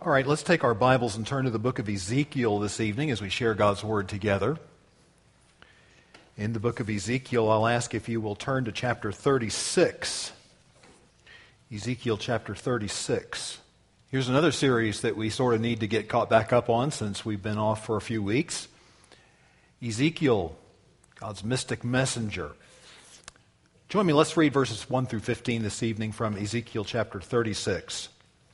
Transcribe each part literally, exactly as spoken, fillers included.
All right, let's take our Bibles and turn to the book of Ezekiel this evening as we share God's Word together. In the book of Ezekiel, I'll ask if you will turn to chapter thirty-six. Ezekiel chapter thirty-six. Here's another series that we sort of need to get caught back up on since we've been off for a few weeks. Ezekiel, God's mystic messenger. Join me, let's read verses one through fifteen this evening from Ezekiel chapter thirty-six.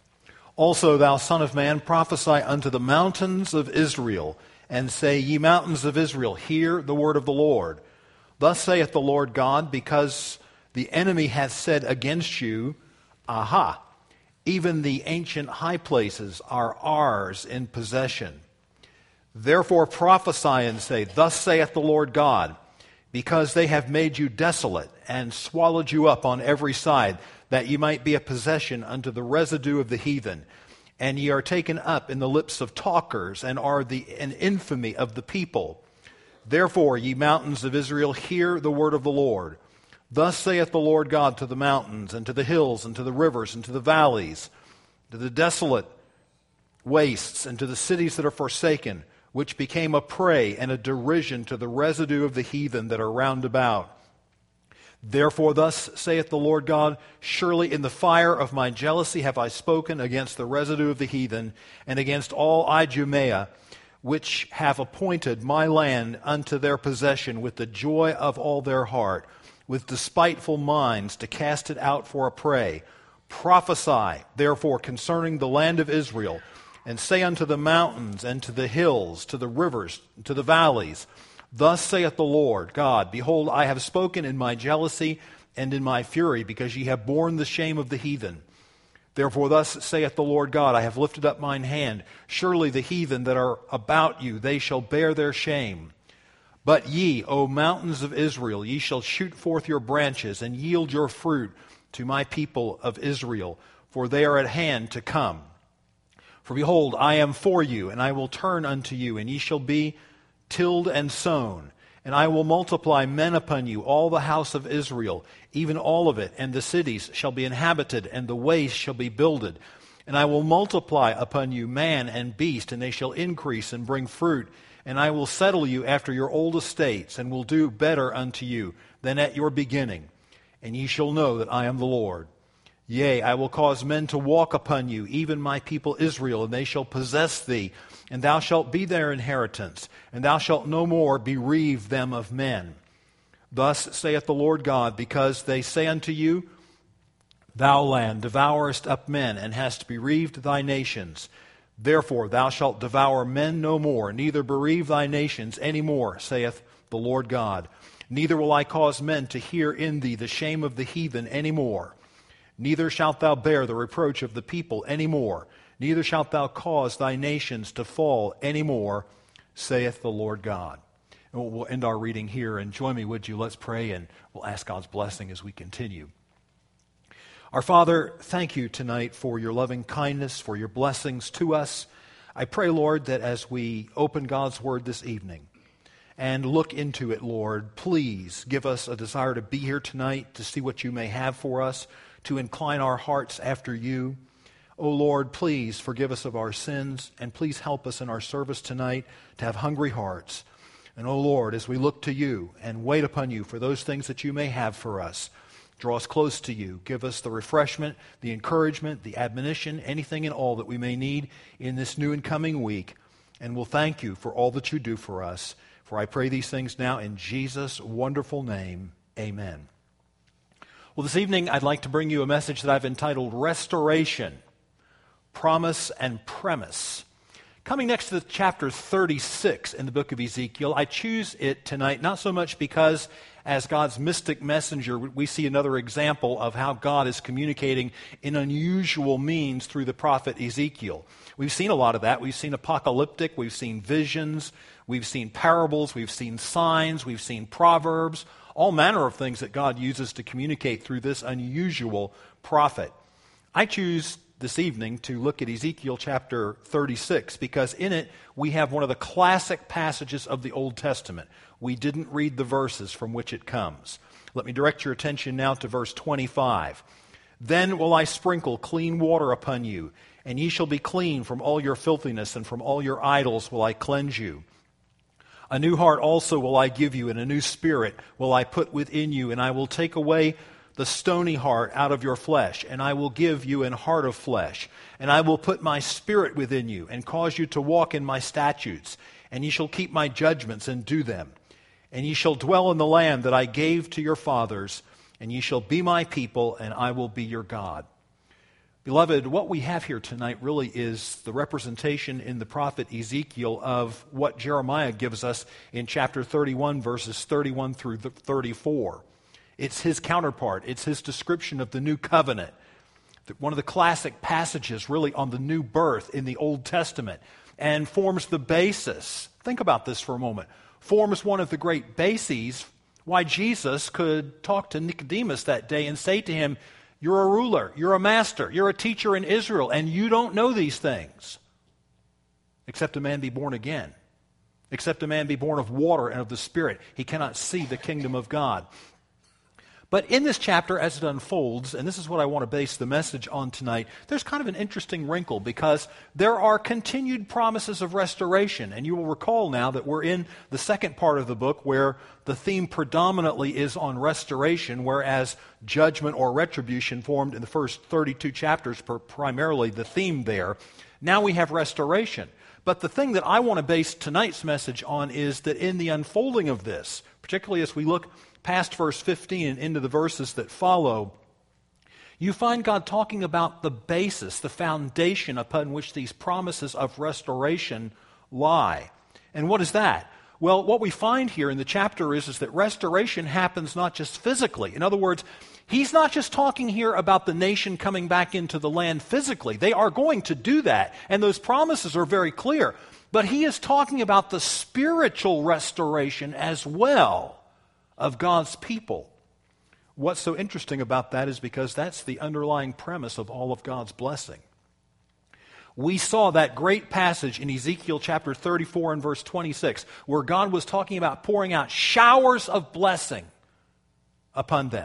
Also, thou son of man, prophesy unto the mountains of Israel, and say, Ye mountains of Israel, hear the word of the Lord. Thus saith the Lord God, because the enemy hath said against you, Aha, even the ancient high places are ours in possession. Therefore prophesy and say, Thus saith the Lord God, because they have made you desolate, and swallowed you up on every side, that ye might be a possession unto the residue of the heathen. And ye are taken up in the lips of talkers, and are the an infamy of the people. Therefore, ye mountains of Israel, hear the word of the Lord. Thus saith the Lord God to the mountains, and to the hills, and to the rivers, and to the valleys, to the desolate wastes, and to the cities that are forsaken, which became a prey and a derision to the residue of the heathen that are round about. Therefore thus saith the Lord God, Surely in the fire of my jealousy have I spoken against the residue of the heathen, and against all Idumea, which have appointed my land unto their possession with the joy of all their heart, with despiteful minds to cast it out for a prey. Prophesy, therefore, concerning the land of Israel, and say unto the mountains, and to the hills, to the rivers, to the valleys, Thus saith the Lord God, Behold, I have spoken in my jealousy and in my fury, because ye have borne the shame of the heathen. Therefore thus saith the Lord God, I have lifted up mine hand. Surely the heathen that are about you, they shall bear their shame. But ye, O mountains of Israel, ye shall shoot forth your branches, and yield your fruit to my people of Israel, for they are at hand to come. For behold, I am for you, and I will turn unto you, and ye shall be tilled and sown, and I will multiply men upon you, all the house of Israel, even all of it, and the cities shall be inhabited, and the ways shall be builded. And I will multiply upon you man and beast, and they shall increase and bring fruit. And I will settle you after your old estates, and will do better unto you than at your beginning. And ye shall know that I am the Lord. Yea, I will cause men to walk upon you, even my people Israel, and they shall possess thee, and thou shalt be their inheritance, and thou shalt no more bereave them of men. Thus saith the Lord God, because they say unto you, Thou land devourest up men, and hast bereaved thy nations. Therefore thou shalt devour men no more, neither bereave thy nations any more, saith the Lord God. Neither will I cause men to hear in thee the shame of the heathen any more. Neither shalt thou bear the reproach of the people any more. Neither shalt thou cause thy nations to fall any more, saith the Lord God. And we'll end our reading here, and join me, would you? Let's pray, and we'll ask God's blessing as we continue. Our Father, thank you tonight for your loving kindness, for your blessings to us. I pray, Lord, that as we open God's Word this evening and look into it, Lord, please give us a desire to be here tonight, to see what you may have for us, to incline our hearts after you. O Lord, please forgive us of our sins, and please help us in our service tonight to have hungry hearts. And O Lord, as we look to you and wait upon you for those things that you may have for us, draw us close to you. Give us the refreshment, the encouragement, the admonition, anything and all that we may need in this new and coming week. And we'll thank you for all that you do for us. For I pray these things now in Jesus' wonderful name. Amen. Well, this evening I'd like to bring you a message that I've entitled Restoration, Promise and Premise. Coming next to the chapter thirty-six in the book of Ezekiel, I choose it tonight not so much because as God's mystic messenger we see another example of how God is communicating in unusual means through the prophet Ezekiel. We've seen a lot of that. We've seen apocalyptic, we've seen visions, we've seen parables, we've seen signs, we've seen proverbs, all manner of things that God uses to communicate through this unusual prophet. I choose this evening to look at Ezekiel chapter thirty-six because in it we have one of the classic passages of the Old Testament. We didn't read the verses from which it comes. Let me direct your attention now to verse twenty-five. Then will I sprinkle clean water upon you, And ye shall be clean from all your filthiness, and from all your idols will I cleanse you. A new heart also will I give you, and a new spirit will I put within you, and I will take away the stony heart out of your flesh, and I will give you an heart of flesh. And I will put my spirit within you, and cause you to walk in my statutes, and ye shall keep my judgments and do them. And ye shall dwell in the land that I gave to your fathers, and ye shall be my people, and I will be your God. Beloved, what we have here tonight really is the representation in the prophet Ezekiel of what Jeremiah gives us in chapter thirty-one, verses thirty-one through thirty-four. It's his counterpart. It's his description of the new covenant. One of the classic passages really on the new birth in the Old Testament, and forms the basis. Think about this for a moment. Forms one of the great bases why Jesus could talk to Nicodemus that day and say to him, you're a ruler, you're a master, you're a teacher in Israel, and you don't know these things. Except a man be born again. Except a man be born of water and of the Spirit. He cannot see the kingdom of God. But in this chapter, as it unfolds, and this is what I want to base the message on tonight, there's kind of an interesting wrinkle because there are continued promises of restoration. And you will recall now that we're in the second part of the book where the theme predominantly is on restoration, whereas judgment or retribution formed in the first thirty-two chapters, per primarily the theme there. Now we have restoration. But the thing that I want to base tonight's message on is that in the unfolding of this, particularly as we look past verse fifteen and into the verses that follow, you find God talking about the basis, the foundation upon which these promises of restoration lie. And what is that? Well, what we find here in the chapter is, is that restoration happens not just physically. In other words, he's not just talking here about the nation coming back into the land physically. They are going to do that, and those promises are very clear. But he is talking about the spiritual restoration as well of God's people. What's so interesting about that is because that's the underlying premise of all of God's blessing. We saw that great passage in Ezekiel chapter thirty-four and verse twenty-six, where God was talking about pouring out showers of blessing upon them.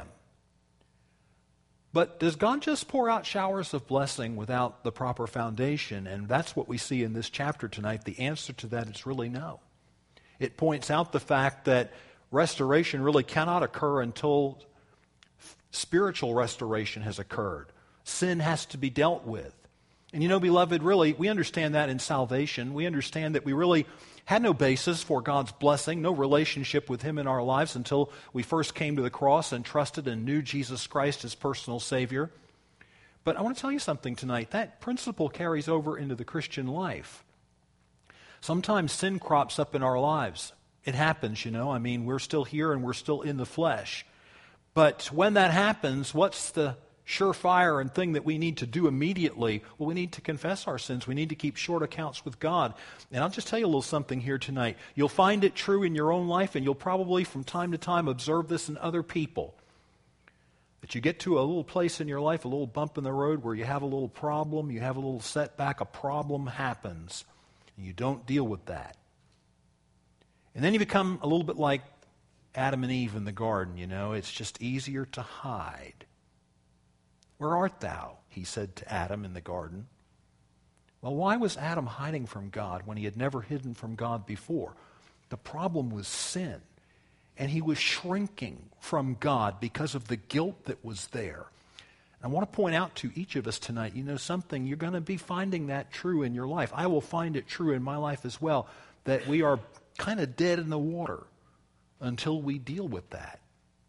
But does God just pour out showers of blessing without the proper foundation? And that's what we see in this chapter tonight. The answer to that is really no. It points out the fact that restoration really cannot occur until spiritual restoration has occurred. Sin has to be dealt with. And you know, beloved, really, we understand that in salvation. We understand that we really had no basis for God's blessing, no relationship with Him in our lives until we first came to the cross and trusted and knew Jesus Christ as personal Savior. But I want to tell you something tonight. That principle carries over into the Christian life. Sometimes sin crops up in our lives. It happens, you know. I mean, we're still here and we're still in the flesh. But when that happens, what's the surefire and thing that we need to do immediately? Well, we need to confess our sins. We need to keep short accounts with God. And I'll just tell you a little something here tonight. You'll find it true in your own life, and you'll probably from time to time observe this in other people. That you get to a little place in your life, a little bump in the road where you have a little problem, you have a little setback, a problem happens, and you don't deal with that. And then you become a little bit like Adam and Eve in the garden, you know. It's just easier to hide. Where art thou? He said to Adam in the garden. Well, why was Adam hiding from God when he had never hidden from God before? The problem was sin. And he was shrinking from God because of the guilt that was there. I want to point out to each of us tonight, you know something, you're going to be finding that true in your life. I will find it true in my life as well, that we are kind of dead in the water until we deal with that.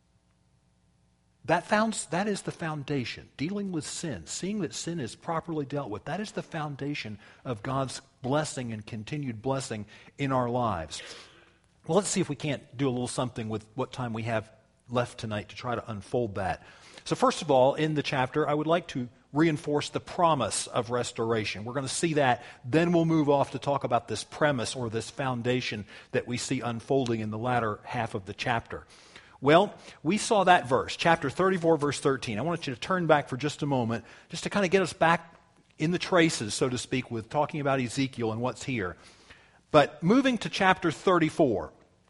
That, founds, that is the foundation. Dealing with sin, seeing that sin is properly dealt with, that is the foundation of God's blessing and continued blessing in our lives. Well, let's see if we can't do a little something with what time we have left tonight to try to unfold that. So first of all, in the chapter, I would like to reinforce the promise of restoration. We're going to see that. Then we'll move off to talk about this premise or this foundation that we see unfolding in the latter half of the chapter. Well, we saw that verse, chapter thirty-four, verse thirteen. I want you to turn back for just a moment, just to kind of get us back in the traces, so to speak, with talking about Ezekiel and what's here. But moving to chapter thirty-four,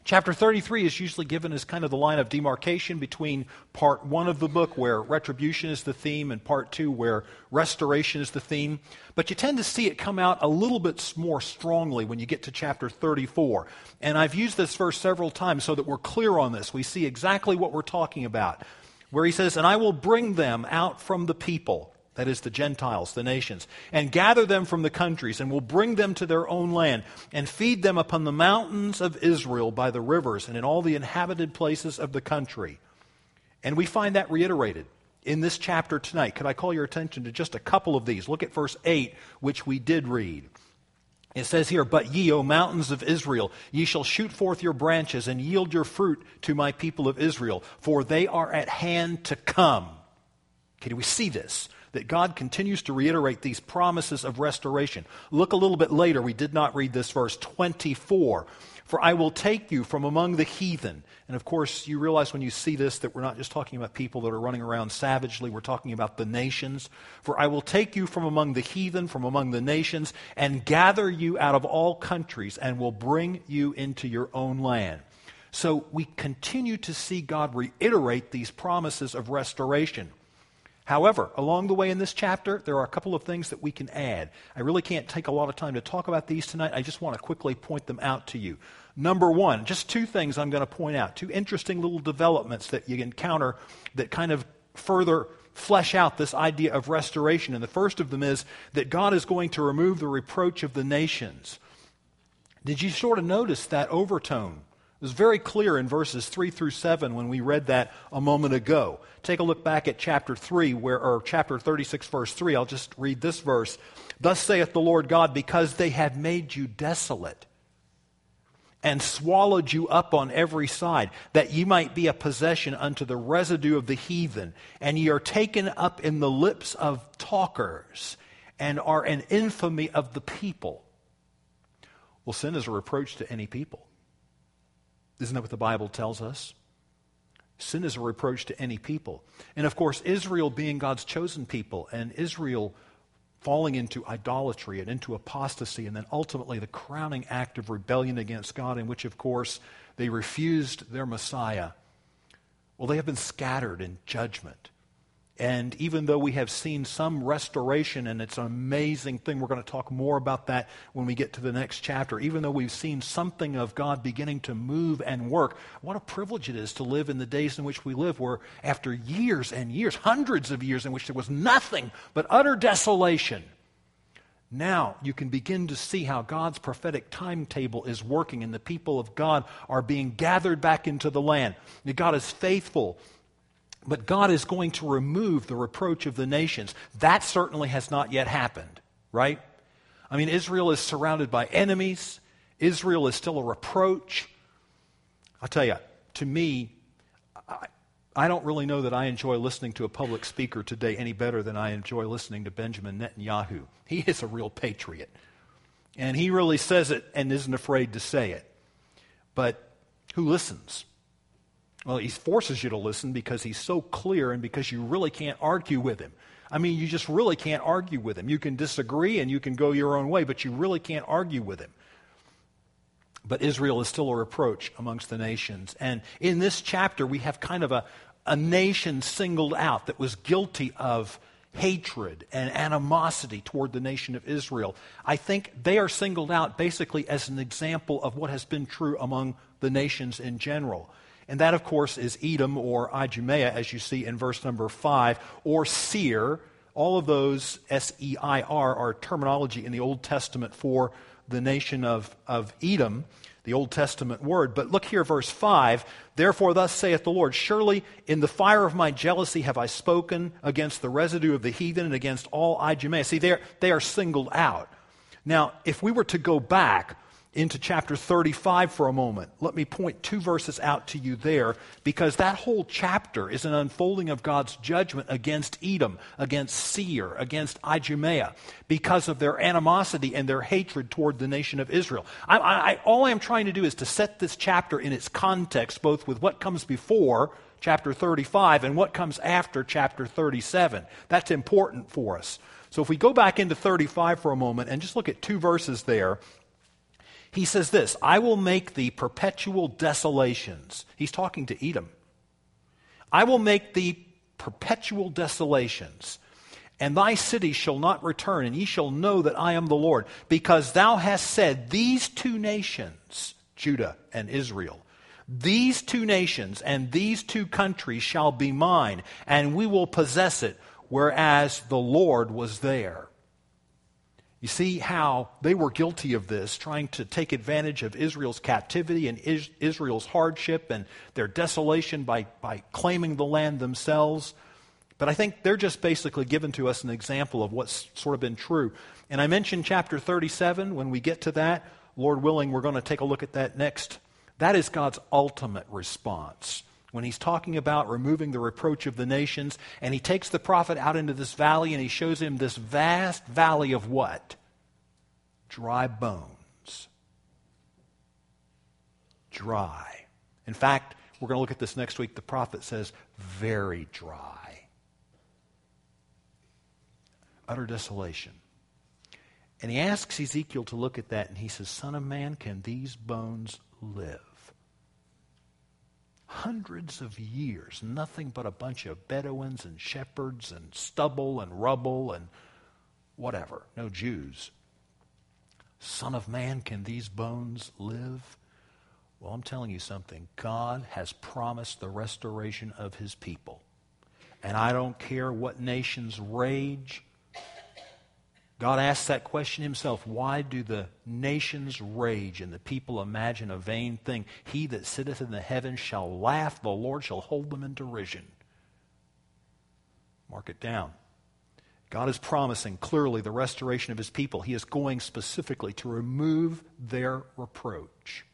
Chapter thirty-three is usually given as kind of the line of demarcation between part one of the book, where retribution is the theme, and part two, where restoration is the theme. But you tend to see it come out a little bit more strongly when you get to chapter thirty-four. And I've used this verse several times so that we're clear on this. We see exactly what we're talking about, where he says, "And I will bring them out from the people," that is the Gentiles, the nations, "and gather them from the countries, and will bring them to their own land, and feed them upon the mountains of Israel by the rivers, and in all the inhabited places of the country." And we find that reiterated in this chapter tonight. Could I call your attention to just a couple of these? Look at verse eight, which we did read. It says here, "But ye, O mountains of Israel, ye shall shoot forth your branches, and yield your fruit to my people of Israel, for they are at hand to come." Okay, do we see this? That God continues to reiterate these promises of restoration. Look a little bit later. We did not read this verse, twenty-four. "For I will take you from among the heathen." And of course, you realize when you see this that we're not just talking about people that are running around savagely. We're talking about the nations. "For I will take you from among the heathen, from among the nations, and gather you out of all countries, and will bring you into your own land." So we continue to see God reiterate these promises of restoration. However, along the way in this chapter, there are a couple of things that we can add. I really can't take a lot of time to talk about these tonight. I just want to quickly point them out to you. Number one, just two things I'm going to point out, two interesting little developments that you encounter that kind of further flesh out this idea of restoration. And the first of them is that God is going to remove the reproach of the nations. Did you sort of notice that overtone? It was very clear in verses three through seven when we read that a moment ago. Take a look back at chapter three, where, or chapter thirty-six, verse three. I'll just read this verse. "Thus saith the Lord God, because they have made you desolate, and swallowed you up on every side, that ye might be a possession unto the residue of the heathen, and ye are taken up in the lips of talkers, and are an infamy of the people." Well, sin is a reproach to any people. Isn't that what the Bible tells us? Sin is a reproach to any people. And of course, Israel being God's chosen people, and Israel falling into idolatry and into apostasy, and then ultimately the crowning act of rebellion against God, in which, of course, they refused their Messiah. Well, they have been scattered in judgment. And even though we have seen some restoration, and it's an amazing thing, we're going to talk more about that when we get to the next chapter. Even though we've seen something of God beginning to move and work, what a privilege it is to live in the days in which we live, where after years and years, hundreds of years in which there was nothing but utter desolation, now you can begin to see how God's prophetic timetable is working, and the people of God are being gathered back into the land. And God is faithful. But God is going to remove the reproach of the nations. That certainly has not yet happened, right? I mean, Israel is surrounded by enemies. Israel is still a reproach. I'll tell you, to me, I, I don't really know that I enjoy listening to a public speaker today any better than I enjoy listening to Benjamin Netanyahu. He is a real patriot. And he really says it and isn't afraid to say it. But who listens? Well, he forces you to listen because he's so clear and because you really can't argue with him. I mean, you just really can't argue with him. You can disagree and you can go your own way, but you really can't argue with him. But Israel is still a reproach amongst the nations. And in this chapter, we have kind of a, a nation singled out that was guilty of hatred and animosity toward the nation of Israel. I think they are singled out basically as an example of what has been true among the nations in general. And that, of course, is Edom or Idumea, as you see in verse number five, or Seir. All of those, S E I R, are terminology in the Old Testament for the nation of, of Edom, the Old Testament word. But look here, verse five. "Therefore thus saith the Lord, surely in the fire of my jealousy have I spoken against the residue of the heathen and against all Idumea." See, they are, they are singled out. Now, if we were to go back into chapter thirty-five for a moment, let me point two verses out to you there, because that whole chapter is an unfolding of God's judgment against Edom, against Seir, against Idumea, because of their animosity and their hatred toward the nation of Israel. I, I, all I'm trying to do is to set this chapter in its context, both with what comes before chapter thirty-five and what comes after chapter thirty-seven. That's important for us. So if we go back into thirty-five for a moment and just look at two verses there, He says this, I will make thee perpetual desolations. He's talking to Edom. I will make thee perpetual desolations, and thy city shall not return, and ye shall know that I am the Lord, because thou hast said, these two nations, Judah and Israel, these two nations and these two countries shall be mine, and we will possess it, whereas the Lord was there. You see how they were guilty of this, trying to take advantage of Israel's captivity and Is- Israel's hardship and their desolation by, by claiming the land themselves. But I think they're just basically given to us an example of what's sort of been true. And I mentioned chapter thirty-seven. When we get to that, Lord willing, we're going to take a look at that next. That is God's ultimate response. When he's talking about removing the reproach of the nations, and he takes the prophet out into this valley, and he shows him this vast valley of what? Dry bones. Dry. In fact, we're going to look at this next week. The prophet says, very dry. Utter desolation. And he asks Ezekiel to look at that, and he says, Son of man, can these bones live? Hundreds of years, nothing but a bunch of Bedouins and shepherds and stubble and rubble and whatever. No Jews. Son of man, can these bones live? Well, I'm telling you something. God has promised the restoration of his people. And I don't care what nations rage. God asks that question himself. Why do the nations rage and the people imagine a vain thing? He that sitteth in the heavens shall laugh. The Lord shall hold them in derision. Mark it down. God is promising clearly the restoration of his people. He is going specifically to remove their reproach.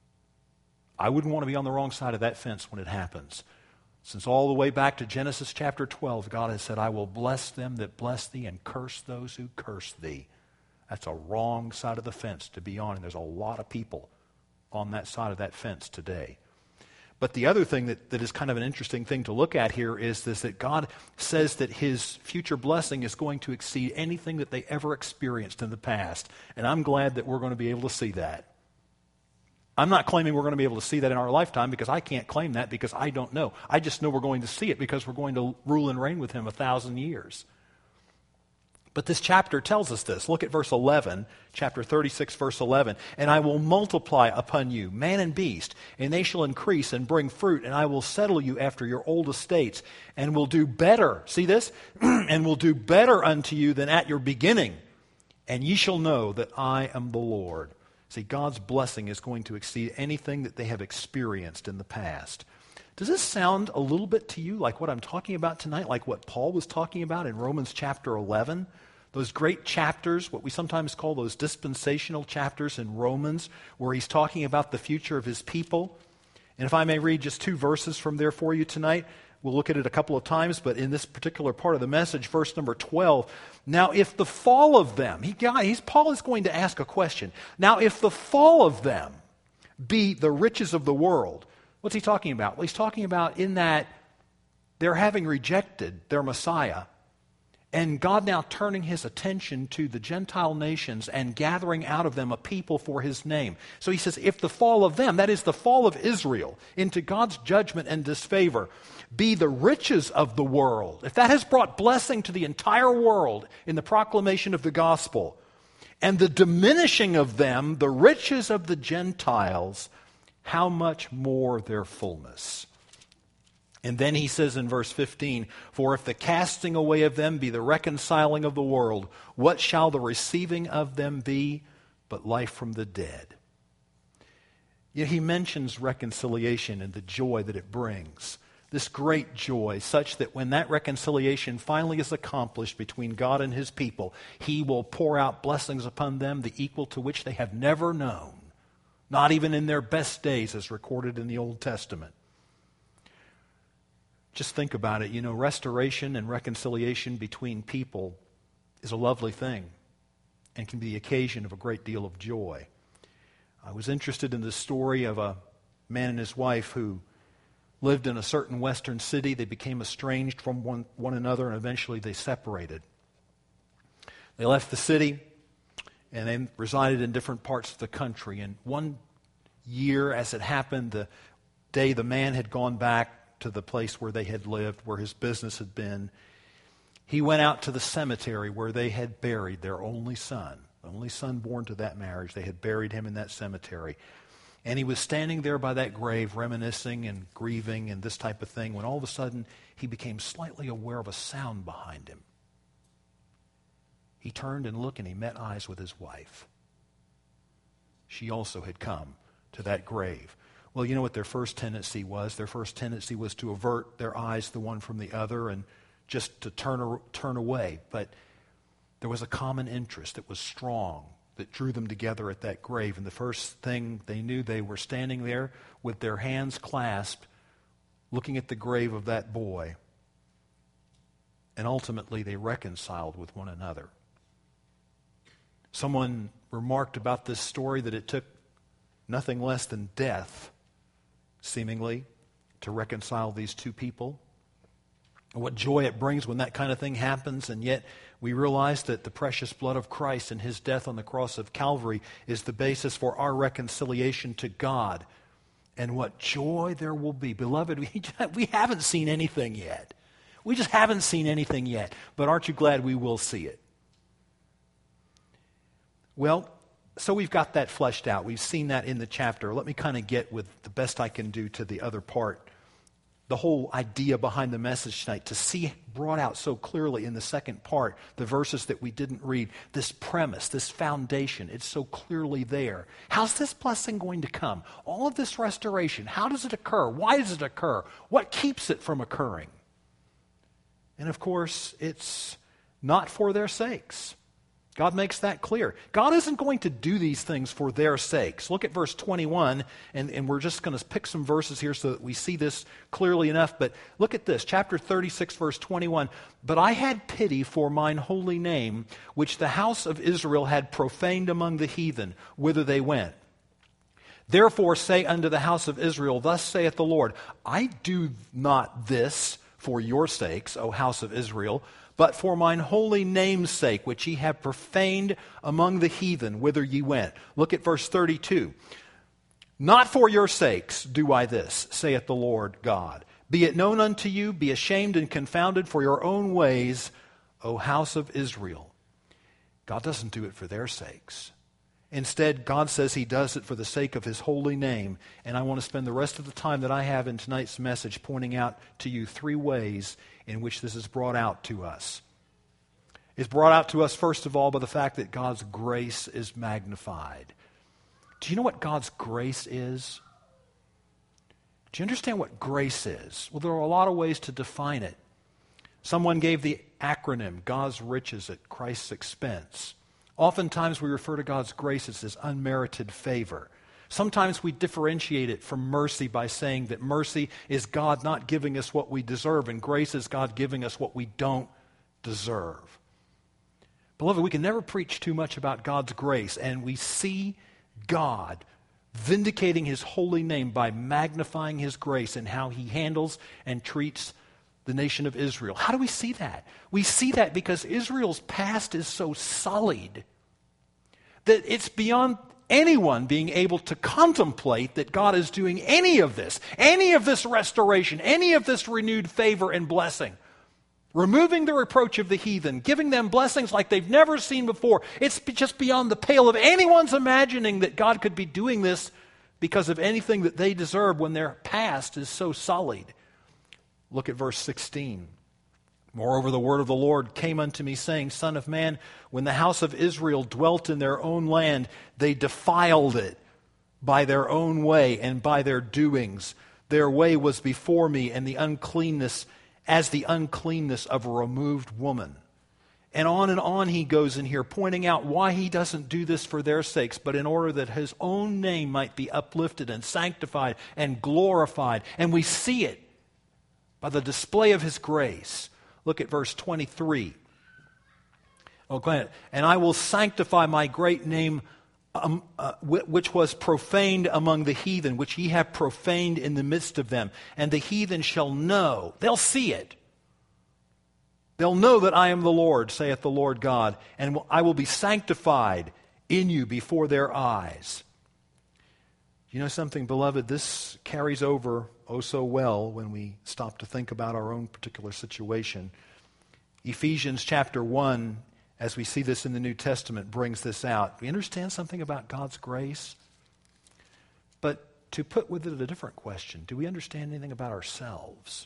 I wouldn't want to be on the wrong side of that fence when it happens. Since all the way back to Genesis chapter twelve, God has said, I will bless them that bless thee and curse those who curse thee. That's a wrong side of the fence to be on, and there's a lot of people on that side of that fence today. But the other thing that, that is kind of an interesting thing to look at here is this, that God says that his future blessing is going to exceed anything that they ever experienced in the past. And I'm glad that we're going to be able to see that. I'm not claiming we're going to be able to see that in our lifetime, because I can't claim that, because I don't know. I just know we're going to see it because we're going to rule and reign with him a thousand years. But this chapter tells us this. Look at verse eleven, chapter thirty-six, verse eleven. And I will multiply upon you man and beast, and they shall increase and bring fruit, and I will settle you after your old estates, and will do better, see this? And will do better unto you than at your beginning, and ye shall know that I am the Lord. See, God's blessing is going to exceed anything that they have experienced in the past. Does this sound a little bit to you like what I'm talking about tonight, like what Paul was talking about in Romans chapter eleven? Those great chapters, what we sometimes call those dispensational chapters in Romans, where he's talking about the future of his people. And if I may read just two verses from there for you tonight, we'll look at it a couple of times, but in this particular part of the message, verse number twelve, now if the fall of them, he, he's, Paul is going to ask a question. Now if the fall of them be the riches of the world, what's he talking about? Well, he's talking about in that they're having rejected their Messiah, and God now turning his attention to the Gentile nations and gathering out of them a people for his name. So he says, if the fall of them, that is the fall of Israel, into God's judgment and disfavor, be the riches of the world, if that has brought blessing to the entire world in the proclamation of the gospel, and the diminishing of them, the riches of the Gentiles, how much more their fullness? And then he says in verse fifteen, for if the casting away of them be the reconciling of the world, what shall the receiving of them be but life from the dead? Yet he mentions reconciliation and the joy that it brings. This great joy, such that when that reconciliation finally is accomplished between God and his people, he will pour out blessings upon them, the equal to which they have never known, not even in their best days as recorded in the Old Testament. Just think about it. You know, restoration and reconciliation between people is a lovely thing and can be the occasion of a great deal of joy. I was interested in the story of a man and his wife who lived in a certain western city. They became estranged from one, one another, and eventually they separated. They left the city, and they resided in different parts of the country. And one year, as it happened, the day the man had gone back to the place where they had lived, where his business had been, he went out to the cemetery where they had buried their only son, the only son born to that marriage. They had buried him in that cemetery. And he was standing there by that grave, reminiscing and grieving and this type of thing, when all of a sudden he became slightly aware of a sound behind him. He turned and looked, and he met eyes with his wife. She also had come to that grave. Well, you know what their first tendency was? Their first tendency was to avert their eyes the one from the other and just to turn, turn away. But there was a common interest that was strong that drew them together at that grave. And the first thing they knew, they were standing there with their hands clasped, looking at the grave of that boy. And ultimately, they reconciled with one another. Someone remarked about this story that it took nothing less than death, seemingly, to reconcile these two people. And what joy it brings when that kind of thing happens, and yet we realize that the precious blood of Christ and his death on the cross of Calvary is the basis for our reconciliation to God. And what joy there will be. Beloved, we, we haven't seen anything yet. We just haven't seen anything yet. But aren't you glad we will see it? Well, so we've got that fleshed out. We've seen that in the chapter. Let me kind of get with the best I can do to the other part. The whole idea behind the message tonight, to see brought out so clearly in the second part, the verses that we didn't read, this premise, this foundation, it's so clearly there. How's this blessing going to come? All of this restoration, how does it occur? Why does it occur? What keeps it from occurring? And of course, it's not for their sakes. God makes that clear. God isn't going to do these things for their sakes. Look at verse twenty-one, and, and we're just going to pick some verses here so that we see this clearly enough. But look at this, chapter thirty-six, verse twenty-one. But I had pity for mine holy name, which the house of Israel had profaned among the heathen, whither they went. Therefore say unto the house of Israel, thus saith the Lord, I do not this for your sakes, O house of Israel, but for mine holy name's sake, which ye have profaned among the heathen, whither ye went. Look at verse thirty-two. Not for your sakes do I this, saith the Lord God. Be it known unto you, be ashamed and confounded for your own ways, O house of Israel. God doesn't do it for their sakes. Instead, God says he does it for the sake of his holy name. And I want to spend the rest of the time that I have in tonight's message pointing out to you three ways in which this is brought out to us. It's brought out to us, first of all, by the fact that God's grace is magnified. Do you know what God's grace is? Do you understand what grace is? Well, there are a lot of ways to define it. Someone gave the acronym, God's riches at Christ's expense. Oftentimes we refer to God's grace as this unmerited favor. Sometimes we differentiate it from mercy by saying that mercy is God not giving us what we deserve, and grace is God giving us what we don't deserve. Beloved, we can never preach too much about God's grace, and we see God vindicating his holy name by magnifying his grace and how he handles and treats the nation of Israel. How do we see that? We see that because Israel's past is so sullied that it's beyond anyone being able to contemplate that God is doing any of this, any of this restoration, any of this renewed favor and blessing. Removing the reproach of the heathen, giving them blessings like they've never seen before. It's just beyond the pale of anyone's imagining that God could be doing this because of anything that they deserve when their past is so sullied. Look at verse sixteen. Moreover, the word of the Lord came unto me, saying, Son of man, when the house of Israel dwelt in their own land, they defiled it by their own way and by their doings. Their way was before me, and the uncleanness as the uncleanness of a removed woman. And on and on he goes in here, pointing out why he doesn't do this for their sakes, but in order that his own name might be uplifted and sanctified and glorified. And we see it by the display of his grace. Look at verse twenty-three. Oh, go ahead. And I will sanctify my great name, um, uh, which was profaned among the heathen, which ye have profaned in the midst of them. And the heathen shall know, they'll see it. They'll know that I am the Lord, saith the Lord God, and I will be sanctified in you before their eyes. You know something, beloved? This carries over oh so well when we stop to think about our own particular situation. Ephesians chapter one, as we see this in the New Testament, brings this out. We understand something about God's grace, but to put with it a different question, do we understand anything about ourselves?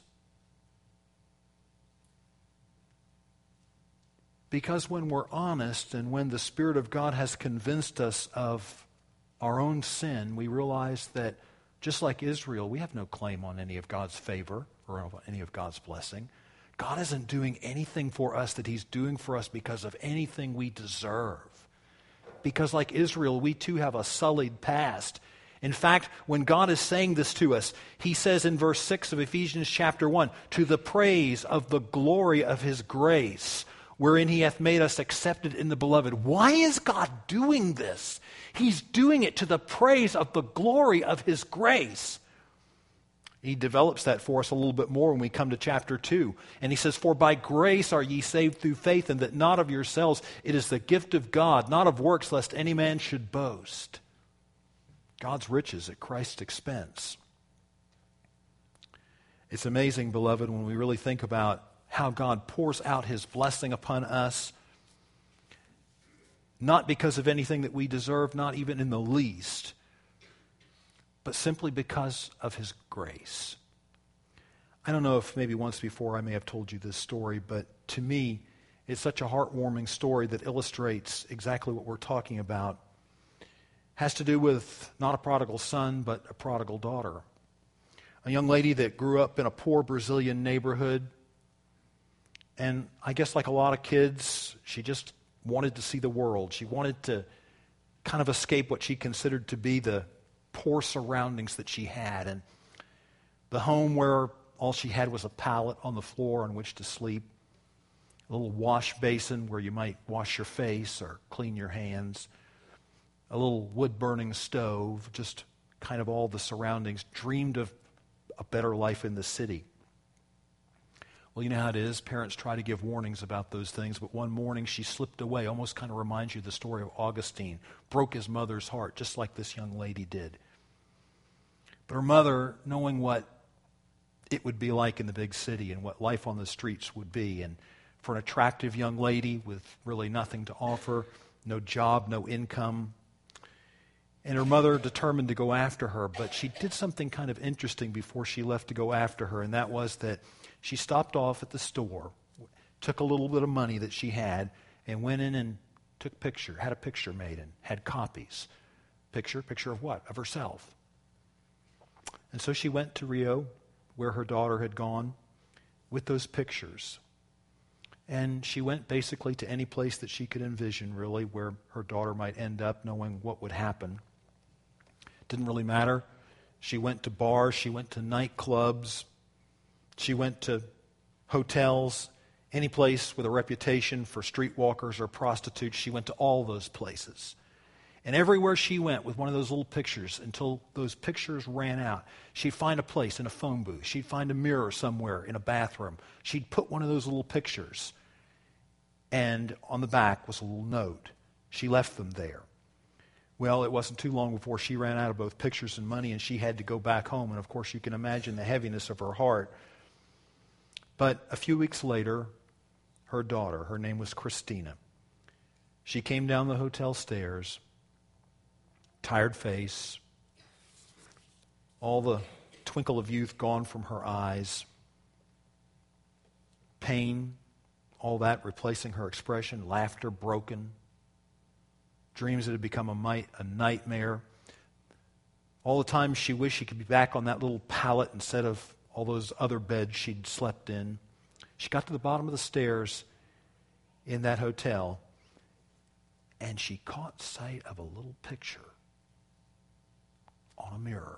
Because when we're honest and when the Spirit of God has convinced us of our own sin, we realize that just like Israel, we have no claim on any of God's favor or on any of God's blessing. God isn't doing anything for us that He's doing for us because of anything we deserve. Because like Israel, we too have a sullied past. In fact, when God is saying this to us, He says in verse six of Ephesians chapter one, to the praise of the glory of His grace, wherein He hath made us accepted in the beloved. Why is God doing this? He's doing it to the praise of the glory of His grace. He develops that for us a little bit more when we come to chapter two. And he says, for by grace are ye saved through faith, and that not of yourselves. It is the gift of God, not of works, lest any man should boast. God's riches at Christ's expense. It's amazing, beloved, when we really think about how God pours out His blessing upon us, not because of anything that we deserve, not even in the least, but simply because of His grace. I don't know if maybe once before I may have told you this story, but to me, it's such a heartwarming story that illustrates exactly what we're talking about. It has to do with not a prodigal son, but a prodigal daughter. A young lady that grew up in a poor Brazilian neighborhood. And I guess like a lot of kids, she just wanted to see the world. She wanted to kind of escape what she considered to be the poor surroundings that she had. And the home where all she had was a pallet on the floor on which to sleep, a little wash basin where you might wash your face or clean your hands, a little wood-burning stove, just kind of all the surroundings. Dreamed of a better life in the city. Well, you know how it is. Parents try to give warnings about those things, but one morning she slipped away. Almost kind of reminds you of the story of Augustine. Broke his mother's heart, just like this young lady did. But her mother, knowing what it would be like in the big city and what life on the streets would be, and for an attractive young lady with really nothing to offer, no job, no income, and her mother determined to go after her, but she did something kind of interesting before she left to go after her, and that was that she stopped off at the store, took a little bit of money that she had, and went in and took a picture, had a picture made and had copies. Picture, picture of what? Of herself. And so she went to Rio, where her daughter had gone, with those pictures. And she went basically to any place that she could envision, really, where her daughter might end up, knowing what would happen. Didn't really matter. She went to bars, she went to nightclubs, she went to hotels, any place with a reputation for streetwalkers or prostitutes. She went to all those places. And everywhere she went with one of those little pictures, until those pictures ran out, she'd find a place in a phone booth. She'd find a mirror somewhere in a bathroom. She'd put one of those little pictures. And on the back was a little note. She left them there. Well, it wasn't too long before she ran out of both pictures and money, and she had to go back home. And of course, you can imagine the heaviness of her heart. But a few weeks later, her daughter, her name was Christina, she came down the hotel stairs, tired face, all the twinkle of youth gone from her eyes, pain, all that replacing her expression, laughter broken, dreams that had become a, might, a nightmare. All the time she wished she could be back on that little pallet instead of all those other beds she'd slept in. She got to the bottom of the stairs in that hotel, and she caught sight of a little picture on a mirror.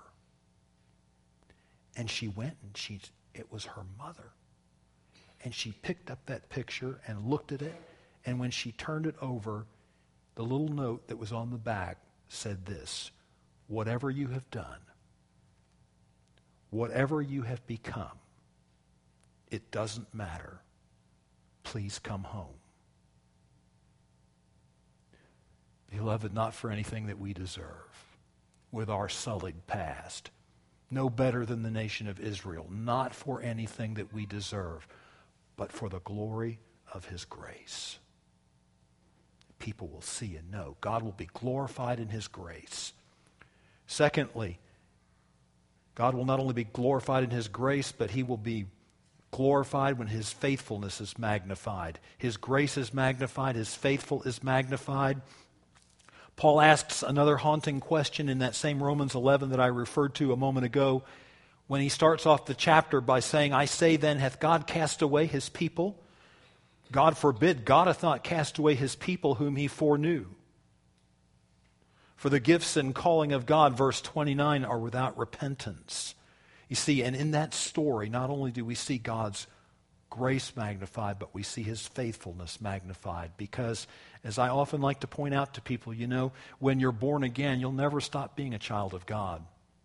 And she went and she, it was her mother. And she picked up that picture and looked at it, and when she turned it over, the little note that was on the back said this: whatever you have done, whatever you have become, it doesn't matter. Please come home. Beloved, not for anything that we deserve, with our sullied past. No better than the nation of Israel, not for anything that we deserve, but for the glory of his grace. People will see and know. God will be glorified in his grace. Secondly, God will not only be glorified in his grace, but he will be glorified when his faithfulness is magnified. His grace is magnified, his faithful is magnified. Paul asks another haunting question in that same Romans eleven that I referred to a moment ago, when he starts off the chapter by saying, I say then, hath God cast away his people? God forbid, God hath not cast away his people whom he foreknew. For the gifts and calling of God, verse twenty-nine, are without repentance. You see, and in that story, not only do we see God's grace magnified, but we see his faithfulness magnified. Because, as I often like to point out to people, you know, when you're born again, you'll never stop being a child of God.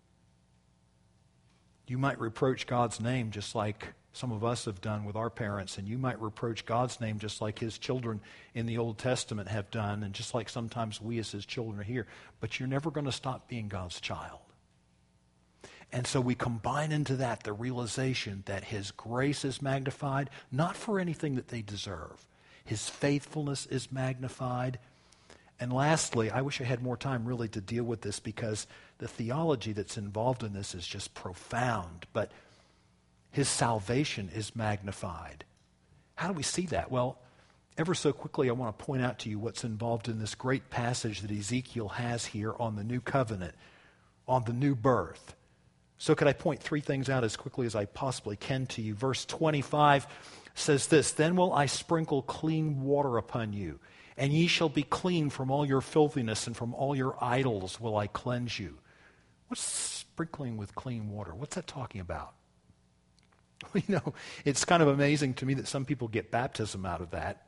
You might reproach God's name just like some of us have done with our parents, and you might reproach God's name just like his children in the Old Testament have done, and just like sometimes we as his children are here. But you're never going to stop being God's child. And so we combine into that the realization that his grace is magnified, not for anything that they deserve. His faithfulness is magnified. And lastly, I wish I had more time really to deal with this, because the theology that's involved in this is just profound. But his salvation is magnified. How do we see that? Well, ever so quickly, I want to point out to you what's involved in this great passage that Ezekiel has here on the new covenant, on the new birth. So could I point three things out as quickly as I possibly can to you? Verse twenty-five says this, Then will I sprinkle clean water upon you, and ye shall be clean from all your filthiness, and from all your idols will I cleanse you. What's sprinkling with clean water? What's that talking about? You know, it's kind of amazing to me that some people get baptism out of that.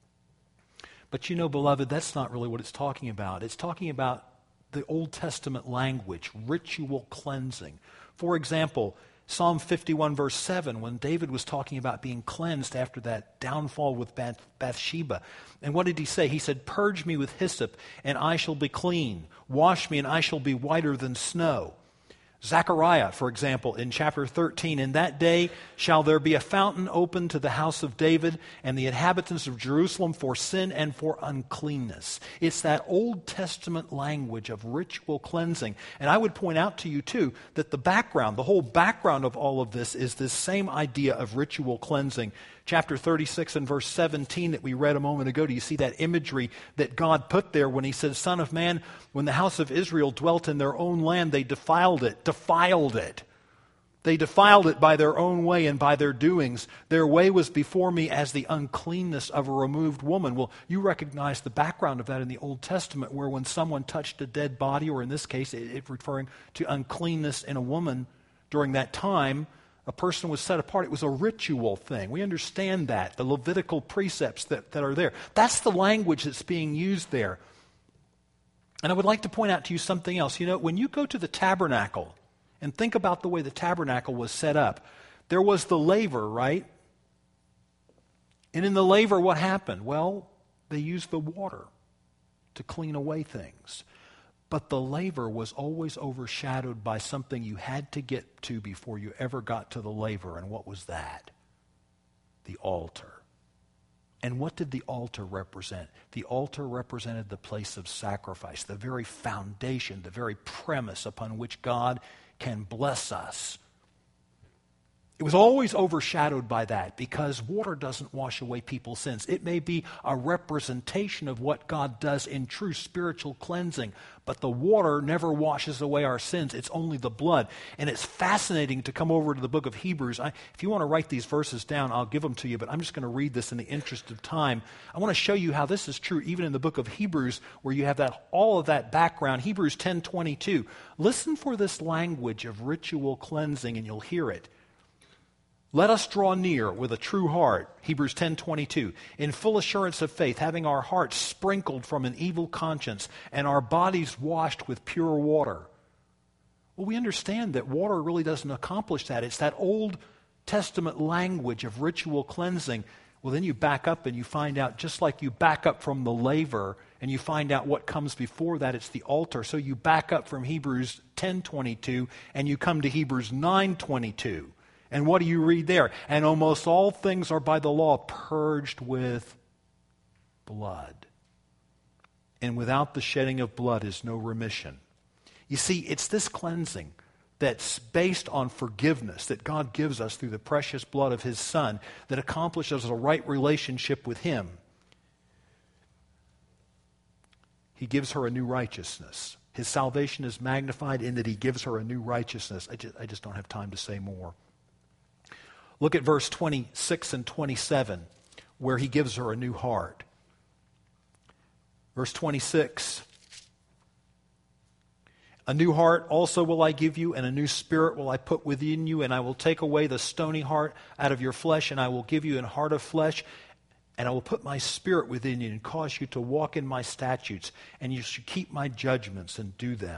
But you know, beloved, that's not really what it's talking about. It's talking about the Old Testament language, ritual cleansing. For example, Psalm fifty-one verse seven, when David was talking about being cleansed after that downfall with Bath- Bathsheba. And what did he say? He said, Purge me with hyssop, and I shall be clean. Wash me, and I shall be whiter than snow. Zechariah, for example, in chapter thirteen, In that day shall there be a fountain open to the house of David and the inhabitants of Jerusalem for sin and for uncleanness. It's that Old Testament language of ritual cleansing. And I would point out to you, too, that the background, the whole background of all of this is this same idea of ritual cleansing. Chapter thirty-six and verse seventeen that we read a moment ago, do you see that imagery that God put there when he said, Son of man, when the house of Israel dwelt in their own land, they defiled it, defiled it. They defiled it by their own way and by their doings. Their way was before me as the uncleanness of a removed woman. Well, you recognize the background of that in the Old Testament, where when someone touched a dead body, or in this case, it, it referring to uncleanness in a woman during that time, a person was set apart. It was a ritual thing. We understand that, the Levitical precepts that, that are there. That's the language that's being used there. And I would like to point out to you something else. You know, when you go to the tabernacle and think about the way the tabernacle was set up, there was the laver, right? And in the laver, what happened? Well, they used the water to clean away things. But the laver was always overshadowed by something you had to get to before you ever got to the laver. And what was that? The altar. And what did the altar represent? The altar represented the place of sacrifice, the very foundation, the very premise upon which God can bless us. It was always overshadowed by that, because water doesn't wash away people's sins. It may be a representation of what God does in true spiritual cleansing, but the water never washes away our sins. It's only the blood. And it's fascinating to come over to the book of Hebrews. I, if you want to write these verses down, I'll give them to you, but I'm just going to read this in the interest of time. I want to show you how this is true even in the book of Hebrews, where you have that all of that background. Hebrews ten twenty-two. Listen for this language of ritual cleansing, and you'll hear it. Let us draw near with a true heart, Hebrews ten twenty-two, in full assurance of faith, having our hearts sprinkled from an evil conscience and our bodies washed with pure water. Well, we understand that water really doesn't accomplish that. It's that Old Testament language of ritual cleansing. Well, then you back up and you find out, just like you back up from the laver and you find out what comes before that, it's the altar. So you back up from Hebrews ten twenty-two and you come to Hebrews nine twenty-two. And what do you read there? And almost all things are by the law purged with blood. And without the shedding of blood is no remission. You see, it's this cleansing that's based on forgiveness that God gives us through the precious blood of His Son that accomplishes a right relationship with Him. He gives her a new righteousness. His salvation is magnified in that He gives her a new righteousness. I just, I just don't have time to say more. Look at verse twenty-six and twenty-seven, where He gives her a new heart. Verse twenty-six, a new heart also will I give you, and a new spirit will I put within you, and I will take away the stony heart out of your flesh, and I will give you an heart of flesh, and I will put my spirit within you and cause you to walk in my statutes, and you shall keep my judgments and do them.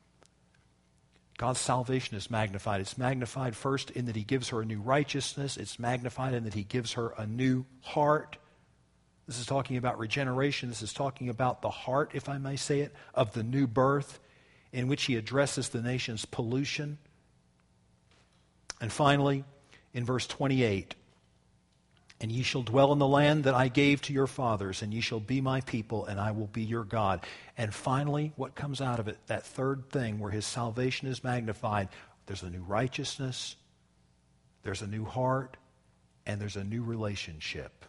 God's salvation is magnified. It's magnified first in that He gives her a new righteousness. It's magnified in that He gives her a new heart. This is talking about regeneration. This is talking about the heart, if I may say it, of the new birth, in which He addresses the nation's pollution. And finally, in verse twenty-eight, and ye shall dwell in the land that I gave to your fathers, and ye shall be my people, and I will be your God. And finally, what comes out of it, that third thing where His salvation is magnified, there's a new righteousness, there's a new heart, and there's a new relationship.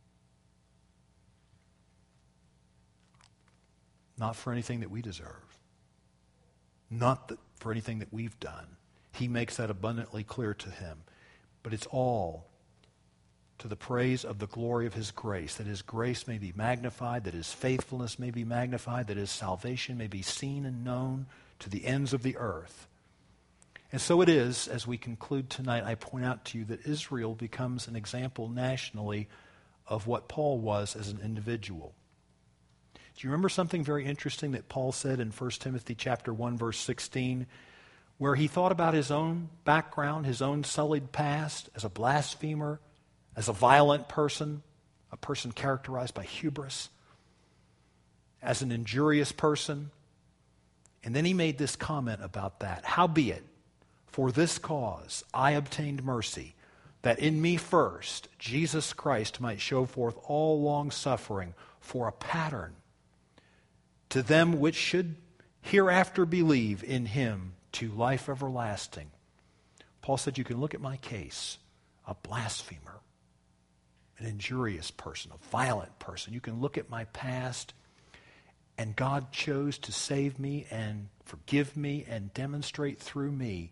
Not for anything that we deserve. Not that for anything that we've done. He makes that abundantly clear to Him. But it's all to the praise of the glory of His grace, that His grace may be magnified, that His faithfulness may be magnified, that His salvation may be seen and known to the ends of the earth. And so it is, as we conclude tonight, I point out to you that Israel becomes an example nationally of what Paul was as an individual. Do you remember something very interesting that Paul said in First Timothy chapter one, verse sixteen, where he thought about his own background, his own sullied past as a blasphemer, as a violent person, a person characterized by hubris, as an injurious person. And then he made this comment about that. Howbeit, for this cause I obtained mercy, that in me first Jesus Christ might show forth all long suffering for a pattern to them which should hereafter believe in Him to life everlasting. Paul said, you can look at my case, a blasphemer, an injurious person, a violent person. You can look at my past, and God chose to save me and forgive me and demonstrate through me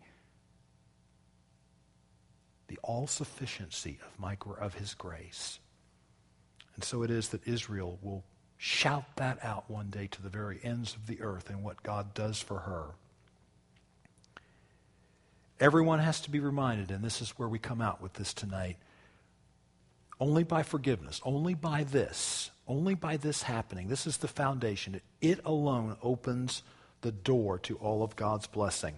the all-sufficiency of my of His grace. And so it is that Israel will shout that out one day to the very ends of the earth and what God does for her. Everyone has to be reminded, and this is where we come out with this tonight, only by forgiveness, only by this, only by this happening, this is the foundation. It alone opens the door to all of God's blessing.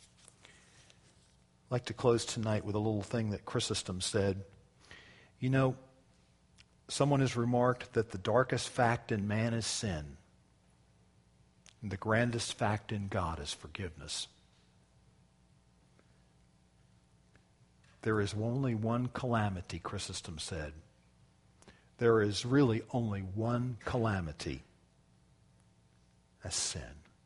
I'd like to close tonight with a little thing that Chrysostom said. You know, someone has remarked that the darkest fact in man is sin, and the grandest fact in God is forgiveness. There is only one calamity, Chrysostom said. There is really only one calamity. That's sin.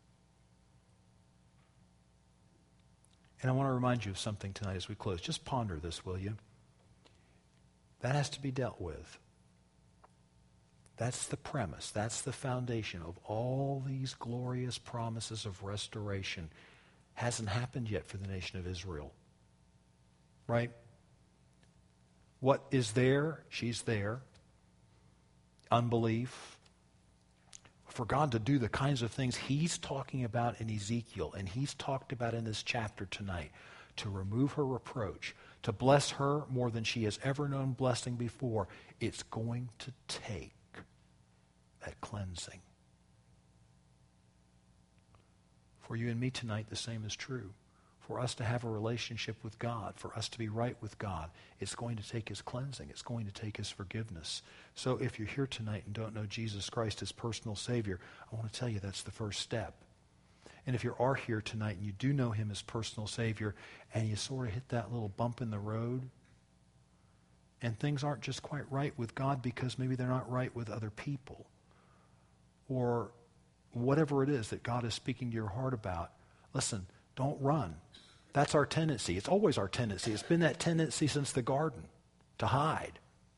And I want to remind you of something tonight as we close. Just ponder this, will you? That has to be dealt with. That's the premise. That's the foundation of all these glorious promises of restoration. Hasn't happened yet for the nation of Israel. Right? What is there? She's there. Unbelief. For God to do the kinds of things He's talking about in Ezekiel and He's talked about in this chapter tonight, to remove her reproach, to bless her more than she has ever known blessing before, it's going to take that cleansing. For you and me tonight, the same is true. for us to have a relationship with God, for us to be right with God, it's going to take his cleansing. It's going to take his forgiveness. So if you're here tonight and don't know Jesus Christ as personal Savior, I want to tell you that's the first step. And if you are here tonight and you do know him as personal Savior and you sort of hit that little bump in the road and things aren't just quite right with God because maybe they're not right with other people or whatever it is that God is speaking to your heart about, listen, don't run. That's our tendency. It's always our tendency. It's been that tendency since the garden, to hide.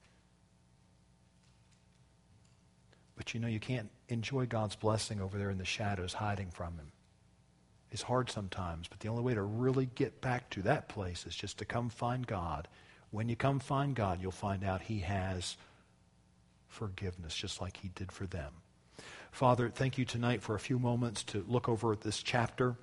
But you know, you can't enjoy God's blessing over there in the shadows hiding from him. It's hard sometimes, but the only way to really get back to that place is just to come find God. When you come find God, you'll find out he has forgiveness, just like he did for them. Father, thank you tonight for a few moments to look over at this chapter.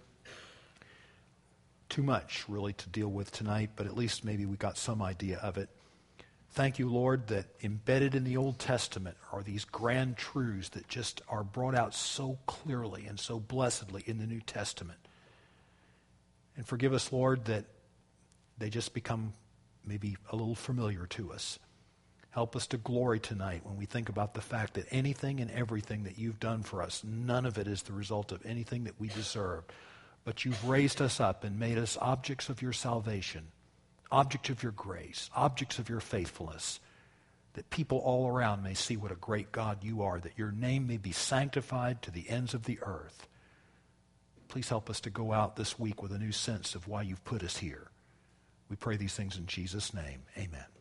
Too much, really, to deal with tonight, but at least maybe we got some idea of it. Thank you, Lord, that embedded in the Old Testament are these grand truths that just are brought out so clearly and so blessedly in the New Testament. And forgive us, Lord, that they just become maybe a little familiar to us. Help us to glory tonight when we think about the fact that anything and everything that you've done for us, none of it is the result of anything that we deserve. But you've raised us up and made us objects of your salvation, objects of your grace, objects of your faithfulness, that people all around may see what a great God you are, that your name may be sanctified to the ends of the earth. Please help us to go out this week with a new sense of why you've put us here. We pray these things in Jesus' name. Amen.